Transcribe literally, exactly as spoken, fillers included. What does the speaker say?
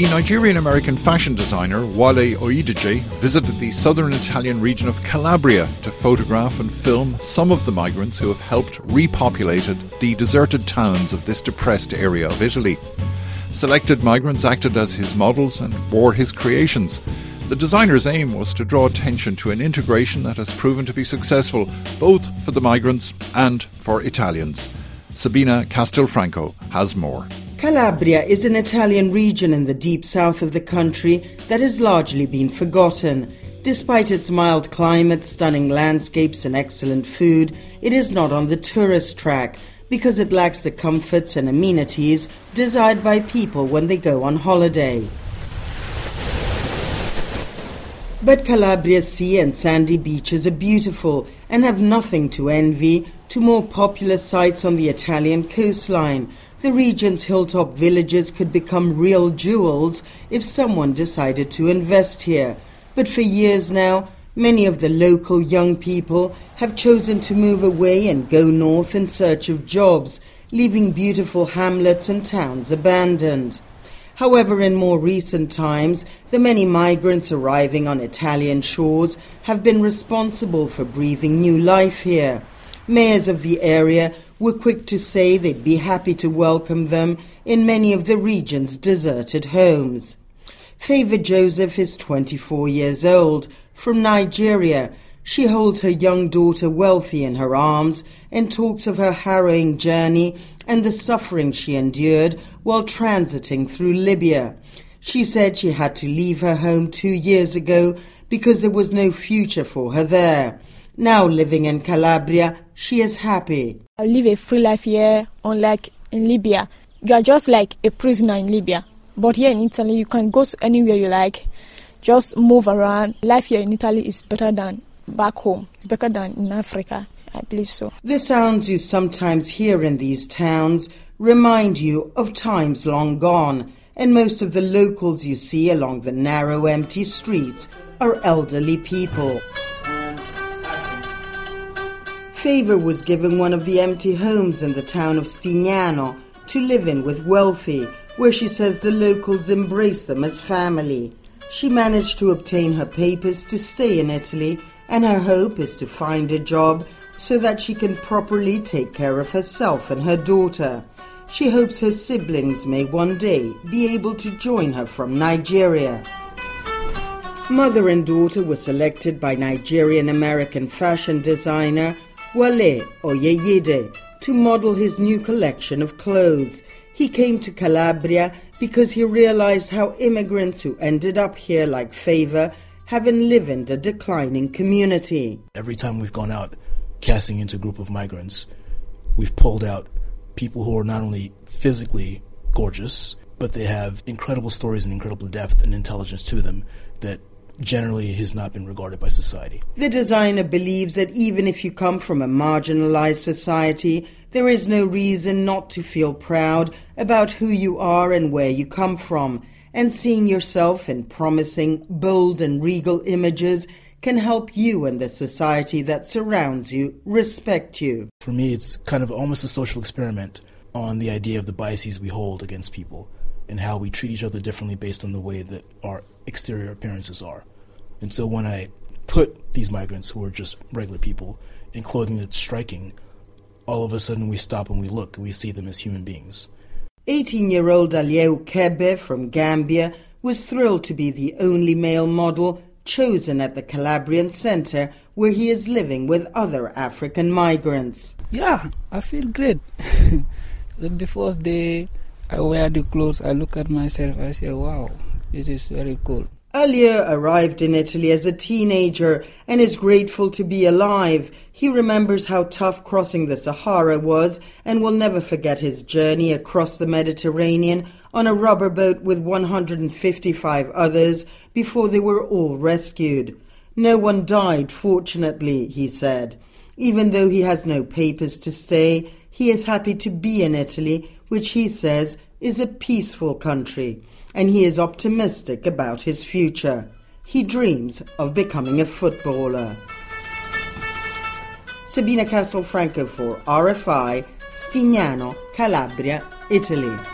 The Nigerian-American fashion designer Wale Oyedeji visited the southern Italian region of Calabria to photograph and film some of the migrants who have helped repopulate the deserted towns of this depressed area of Italy. Selected migrants acted as his models and wore his creations. The designer's aim was to draw attention to an integration that has proven to be successful both for the migrants and for Italians. Sabina Castelfranco has more. Calabria is an Italian region in the deep south of the country that has largely been forgotten. Despite its mild climate, stunning landscapes and excellent food, it is not on the tourist track because it lacks the comforts and amenities desired by people when they go on holiday. But Calabria's sea and sandy beaches are beautiful and have nothing to envy to more popular sites on the Italian coastline. The region's hilltop villages could become real jewels if someone decided to invest here. But for years now, many of the local young people have chosen to move away and go north in search of jobs, leaving beautiful hamlets and towns abandoned. However, in more recent times, the many migrants arriving on Italian shores have been responsible for breathing new life here. Mayors of the area were quick to say they'd be happy to welcome them in many of the region's deserted homes. Favor Joseph is twenty-four years old, from Nigeria. She holds her young daughter Wealthy in her arms and talks of her harrowing journey and the suffering she endured while transiting through Libya. She said she had to leave her home two years ago because there was no future for her there. Now living in Calabria, she is happy. I live a free life here, unlike in Libya. You are just like a prisoner in Libya. But here in Italy, you can go to anywhere you like, just move around. Life here in Italy is better than back home. It's better than in Africa, I believe so. The sounds you sometimes hear in these towns remind you of times long gone, and most of the locals you see along the narrow, empty streets are elderly people. Favor was given one of the empty homes in the town of Stignano to live in with Wealthy, where she says the locals embrace them as family. She managed to obtain her papers to stay in Italy, and her hope is to find a job so that she can properly take care of herself and her daughter. She hopes her siblings may one day be able to join her from Nigeria. Mother and daughter were selected by Nigerian-American fashion designer Wale Oyedeji to model his new collection of clothes. He came to Calabria because he realized how immigrants who ended up here like Favor have enlivened a declining community. Every time we've gone out casting into a group of migrants, we've pulled out people who are not only physically gorgeous, but they have incredible stories and incredible depth and intelligence to them that generally has not been regarded by society. The designer believes that even if you come from a marginalized society, there is no reason not to feel proud about who you are and where you come from, and seeing yourself in promising, bold and regal images can help you and the society that surrounds you respect you. For me, it's kind of almost a social experiment on the idea of the biases we hold against people and how we treat each other differently based on the way that our exterior appearances are. And so when I put these migrants, who are just regular people, in clothing that's striking, all of a sudden we stop and we look and we see them as human beings. eighteen-year-old Alieu Kebe from Gambia was thrilled to be the only male model chosen at the Calabrian Center, where he is living with other African migrants. Yeah, I feel great. The first day I wear the clothes, I look at myself, I say, wow, this is very cool. Alieu arrived in Italy as a teenager and is grateful to be alive. He remembers how tough crossing the Sahara was and will never forget his journey across the Mediterranean on a rubber boat with one hundred fifty-five others before they were all rescued. No one died, fortunately, he said. Even though he has no papers to stay, he is happy to be in Italy, which he says is a peaceful country, and he is optimistic about his future. He dreams of becoming a footballer. Sabina Castelfranco for R F I, Stignano, Calabria, Italy.